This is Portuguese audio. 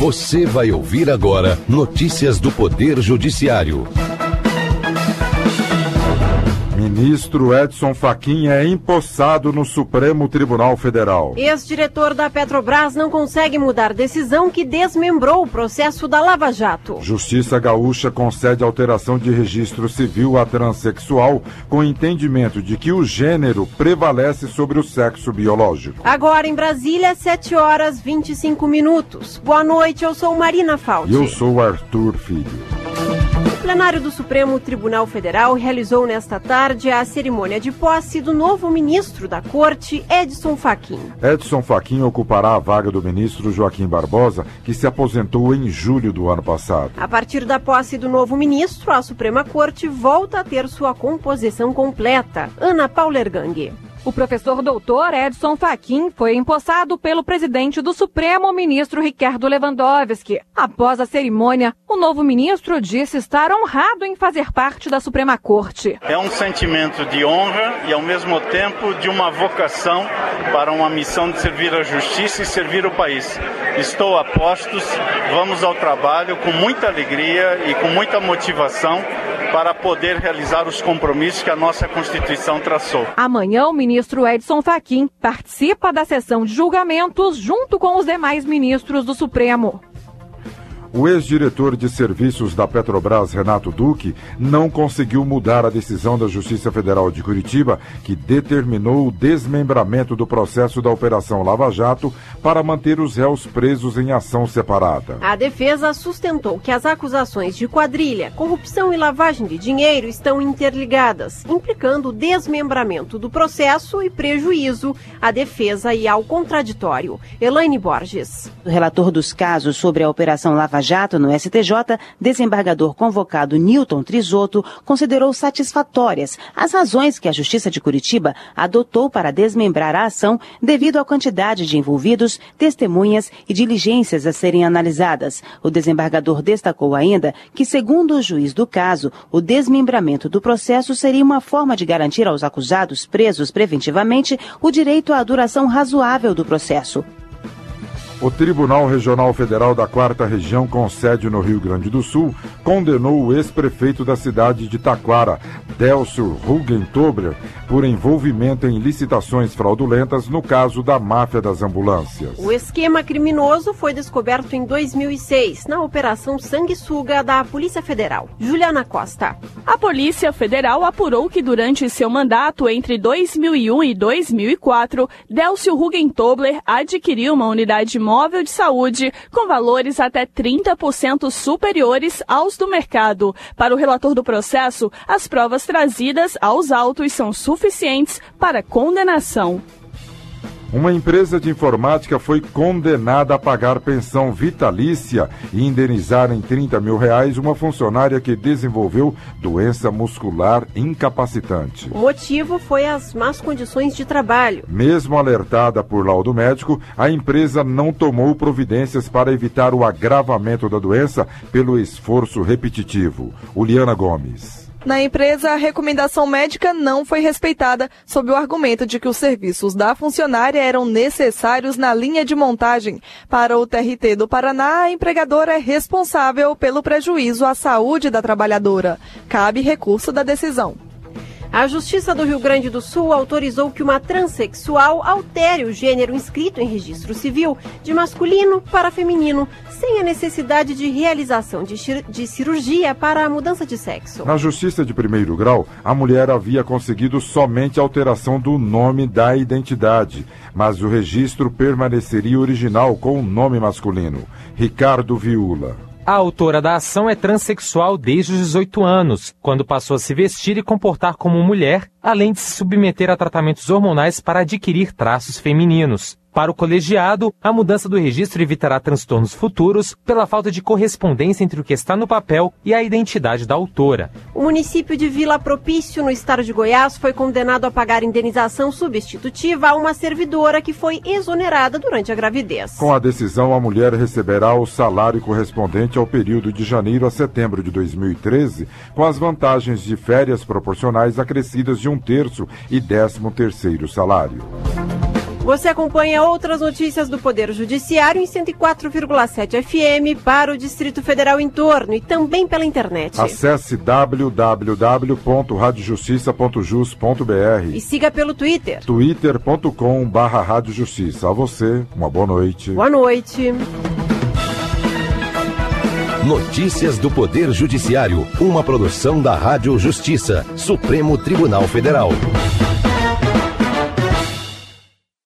Você vai ouvir agora notícias do Poder Judiciário. Ministro Edson Fachin é empossado no Supremo Tribunal Federal. Ex-diretor da Petrobras não consegue mudar decisão que desmembrou o processo da Lava Jato. Justiça Gaúcha concede alteração de registro civil a transexual com entendimento de que o gênero prevalece sobre o sexo biológico. Agora em Brasília, 7h25. Boa noite, eu sou Marina Falti. E eu sou Arthur Filho. O plenário do Supremo Tribunal Federal realizou nesta tarde a cerimônia de posse do novo ministro da Corte, Edson Fachin. Edson Fachin ocupará a vaga do ministro Joaquim Barbosa, que se aposentou em julho do ano passado. A partir da posse do novo ministro, a Suprema Corte volta a ter sua composição completa. Ana Paula Ergang. O professor doutor Edson Fachin foi empossado pelo presidente do Supremo, ministro Ricardo Lewandowski. Após a cerimônia, o novo ministro disse estar honrado em fazer parte da Suprema Corte. É um sentimento de honra e, ao mesmo tempo, de uma vocação para uma missão de servir a justiça e servir o país. Estou a postos, vamos ao trabalho com muita alegria e com muita motivação para poder realizar os compromissos que a nossa Constituição traçou. Amanhã, o ministro Edson Fachin participa da sessão de julgamentos junto com os demais ministros do Supremo. O ex-diretor de serviços da Petrobras, Renato Duque, não conseguiu mudar a decisão da Justiça Federal de Curitiba, que determinou o desmembramento do processo da Operação Lava Jato para manter os réus presos em ação separada. A defesa sustentou que as acusações de quadrilha, corrupção e lavagem de dinheiro estão interligadas, implicando o desmembramento do processo e prejuízo à defesa e ao contraditório. Elaine Borges. O relator dos casos sobre a Operação Lava Jato no STJ, desembargador convocado Newton Trisotto, considerou satisfatórias as razões que a Justiça de Curitiba adotou para desmembrar a ação devido à quantidade de envolvidos, testemunhas e diligências a serem analisadas. O desembargador destacou ainda que, segundo o juiz do caso, o desmembramento do processo seria uma forma de garantir aos acusados presos preventivamente o direito à duração razoável do processo. O Tribunal Regional Federal da 4ª Região, com sede no Rio Grande do Sul, condenou o ex-prefeito da cidade de Taquara, Délcio Rugentobler, por envolvimento em licitações fraudulentas no caso da máfia das ambulâncias. O esquema criminoso foi descoberto em 2006, na Operação Sanguessuga da Polícia Federal. Juliana Costa. A Polícia Federal apurou que durante seu mandato entre 2001 e 2004, Délcio Rugentobler adquiriu uma unidade móvel de saúde com valores até 30% superiores aos do mercado. Para o relator do processo, as provas trazidas aos autos são suficientes para condenação. Uma empresa de informática foi condenada a pagar pensão vitalícia e indenizar em R$30 mil uma funcionária que desenvolveu doença muscular incapacitante. O motivo foi as más condições de trabalho. Mesmo alertada por laudo médico, a empresa não tomou providências para evitar o agravamento da doença pelo esforço repetitivo. Uliana Gomes. Na empresa, a recomendação médica não foi respeitada, sob o argumento de que os serviços da funcionária eram necessários na linha de montagem. Para o TRT do Paraná, a empregadora é responsável pelo prejuízo à saúde da trabalhadora. Cabe recurso da decisão. A Justiça do Rio Grande do Sul autorizou que uma transexual altere o gênero inscrito em registro civil de masculino para feminino, sem a necessidade de realização de cirurgia para a mudança de sexo. Na Justiça de primeiro grau, a mulher havia conseguido somente a alteração do nome da identidade, mas o registro permaneceria original com o nome masculino. Ricardo Viula. A autora da ação é transexual desde os 18 anos, quando passou a se vestir e comportar como mulher, além de se submeter a tratamentos hormonais para adquirir traços femininos. Para o colegiado, a mudança do registro evitará transtornos futuros pela falta de correspondência entre o que está no papel e a identidade da autora. O município de Vila Propício, no estado de Goiás, foi condenado a pagar indenização substitutiva a uma servidora que foi exonerada durante a gravidez. Com a decisão, a mulher receberá o salário correspondente ao período de janeiro a setembro de 2013, com as vantagens de férias proporcionais acrescidas de 1/3 e 13º salário. Você acompanha outras notícias do Poder Judiciário em 104,7 FM para o Distrito Federal em torno e também pela internet. Acesse www.radiojustiça.jus.br e siga pelo Twitter. twitter.com/radiojustiça. A você, uma boa noite. Boa noite. Notícias do Poder Judiciário, uma produção da Rádio Justiça, Supremo Tribunal Federal.